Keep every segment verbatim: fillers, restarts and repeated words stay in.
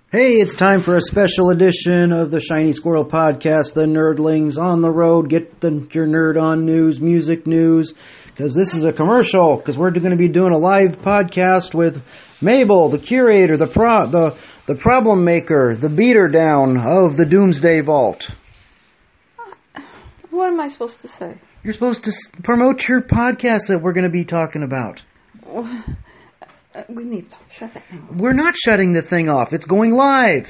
Hey, it's time for a special edition of the Shiny Squirrel Podcast, the Nerdlings on the road. Get the, your nerd on news, music news, because this is a commercial, because we're going to be doing a live podcast with Mabel, the curator, the pro, the, the problem maker, the beater down of the Doomsday Vault. What am I supposed to say? You're supposed to s- promote your podcast that we're going to be talking about. Well, uh, we need to shut that thing off. We're not shutting the thing off. It's going live.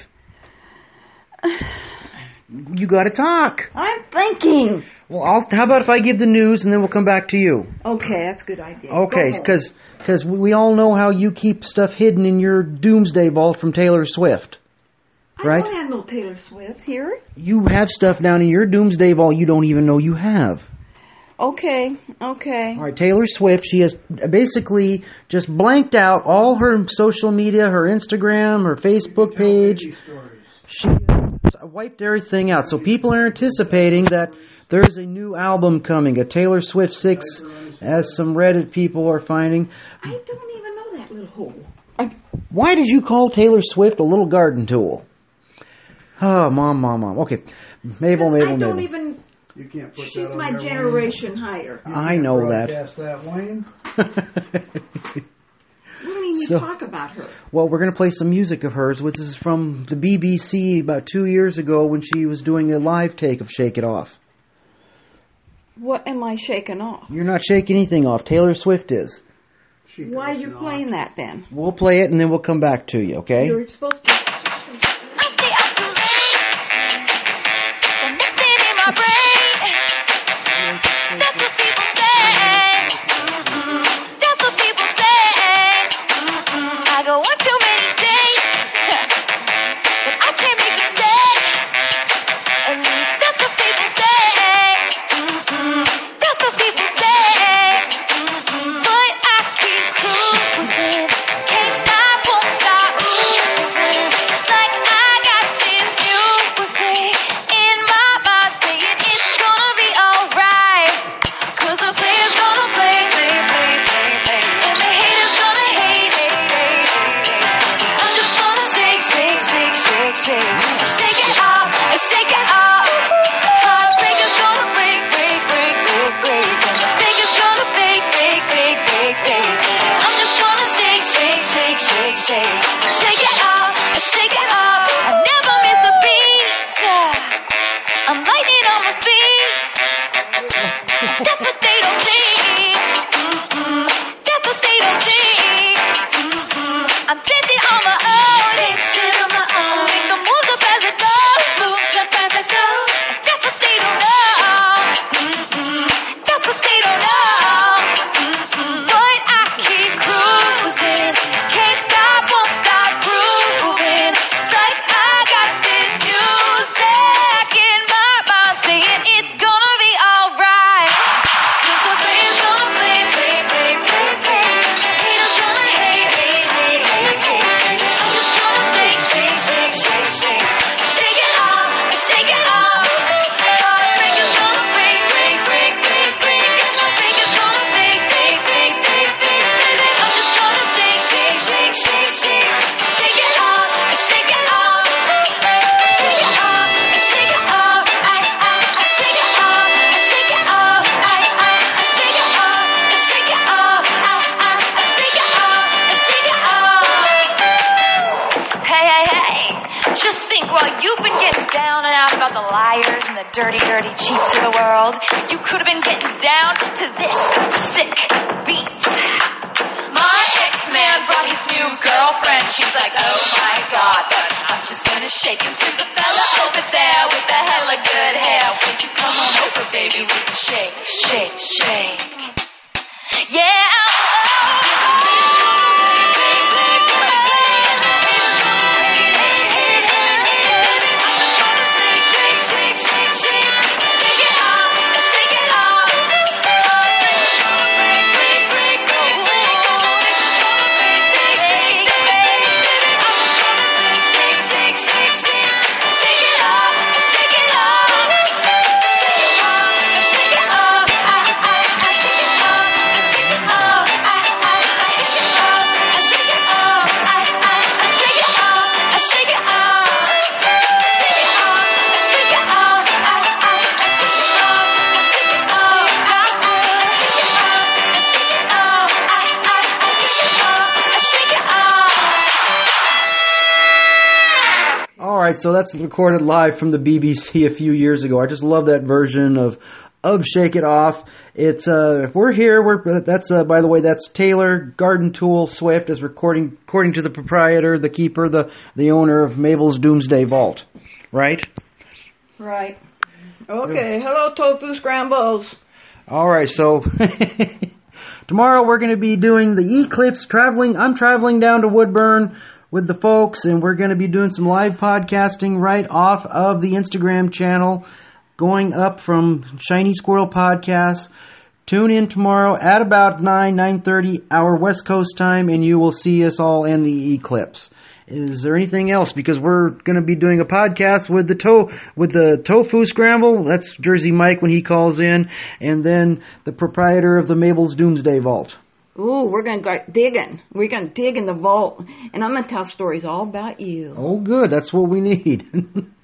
You got to talk. I'm thinking. Well, I'll, how about if I give the news and then we'll come back to you? Okay, that's a good idea. Okay, because because we all know how you keep stuff hidden in your Doomsday Vault from Taylor Swift, right? I don't have no Taylor Swift here. You have stuff down in your Doomsday Vault you don't even know you have. Okay, okay. All right, Taylor Swift, she has basically just blanked out all her social media, her Instagram, her Facebook page. She wiped everything out. So people are anticipating that there's a new album coming, a Taylor Swift six, as some Reddit people are finding. I don't even know that little hole. I, Why did you call Taylor Swift a little garden tool? Oh, mom, mom, mom. Okay, Mabel, Mabel, I don't Mabel. even... You can't put She's that on my there, generation higher. Wayne. I know that. Broadcast that, Wayne. We don't even So- talk about her. Well, we're going to play some music of hers, which is from the B B C about two years ago when she was doing a live take of Shake It Off. What am I shaking off? You're not shaking anything off. Taylor Swift is. She Why are goes you on. playing that then? We'll play it and then we'll come back to you, okay? You're supposed to... dirty, dirty cheats of the world, you could have been getting down to this sick beat. My ex-man brought his new girlfriend. She's like, oh my god, but I'm just gonna shake him to the fella over there with the hella good hair. Won't you come on over, baby, we can shake, shake, shake. Yeah. right, so that's recorded live from the B B C a few years ago. I just love that version of of Shake It Off. It's uh, we're here. We're that's uh, by the way, that's Taylor Garden Tool Swift is recording, according to the proprietor, the keeper, the the owner of Mabel's Doomsday Vault, right? Right. Okay. Hello, Tofu Scrambles. All right, so tomorrow we're going to be doing the Eclipse traveling. I'm traveling down to Woodburn with the folks, and we're going to be doing some live podcasting right off of the Instagram channel, going up from Shiny Squirrel Podcast. Tune in tomorrow at about nine, nine thirty our West Coast time, and you will see us all in the eclipse. Is there anything else? Because we're going to be doing a podcast with the to- with the Tofu Scramble. That's Jersey Mike when he calls in, and then the proprietor of the Mabel's Doomsday Vault. Ooh, we're going to go digging. We're going to dig in the vault, and I'm going to tell stories all about you. Oh, good. That's what we need.